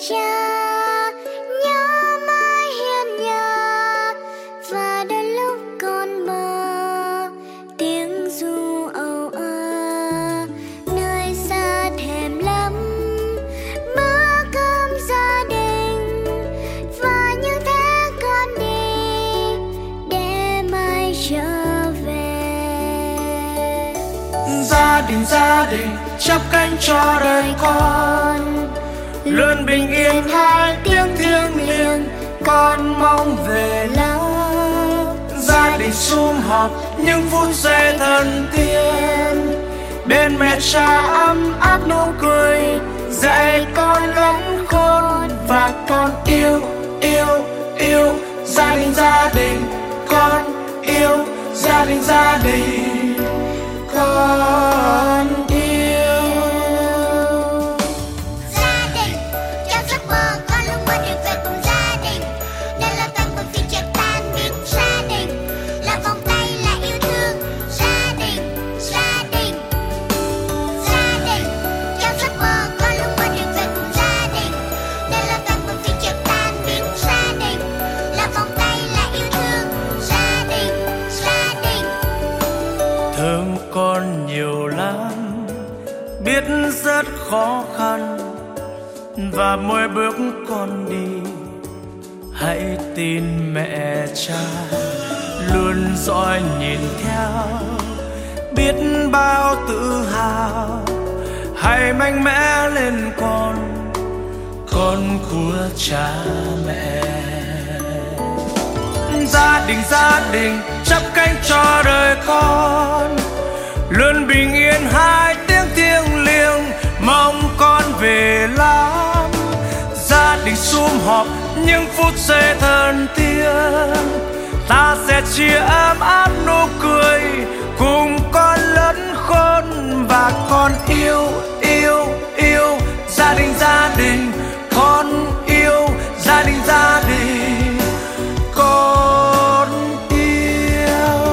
cha, nhớ mãi hiên nhà. Và đôi lúc con mơ tiếng ru âu ơ, nơi xa thèm lắm bữa cơm gia đình. Và như thế con đi để mai trở về. Gia đình chắp cánh cho đời con, luôn bình yên hai tiếng thiêng liêng con mong về lắm. Gia đình sum họp những phút giây thân tiên, bên mẹ cha ấm áp nụ cười dạy con lớn khôn. Và con yêu gia đình con yêu gia đình con yêu. Gia đình trong giấc mơ con luôn muốn được về cùng gia đình, nên là toàn buồn phiền chợt tan biến. Gia đình là vòng tay là yêu thương. Gia đình trong giấc mơ con luôn muốn được về cùng gia đình, nên là toàn buồn phiền chợt tan biến. Gia đình là vòng tay là yêu thương. Gia đình Thương con nhiều lắm, biết rất khó khăn, và mỗi bước con đi hãy tin mẹ cha luôn dõi nhìn theo. Biết bao tự hào hãy mạnh mẽ lên con của cha mẹ. Gia đình chắp cánh cho đời con, luôn bình yên hai tiếng thiêng liêng mong con về lắm. Gia đình sum họp những phút giây thân tiên, ta sẽ chia ấm áp nụ cười cùng con lớn khôn. Và con yêu gia đình con yêu gia đình con yêu.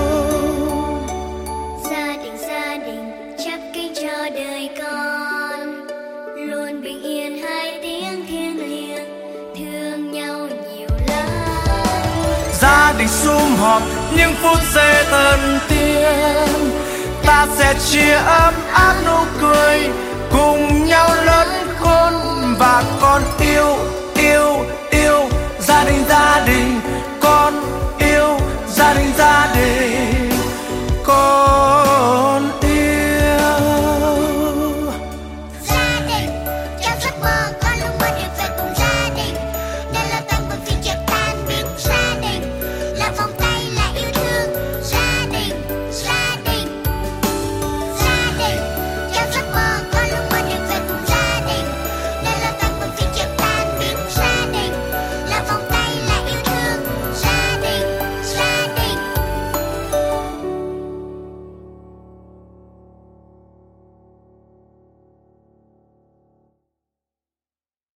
Gia đình chắp cánh cho đời con, luôn bình yên hai tiếng thiêng liêng thương nhau nhiều lắm. Gia đình sum họp những phút giây thân tiên, ta sẽ chia ấm áp nụ cười cùng nhau lớn khôn. Và con yêu gia đình con yêu gia đình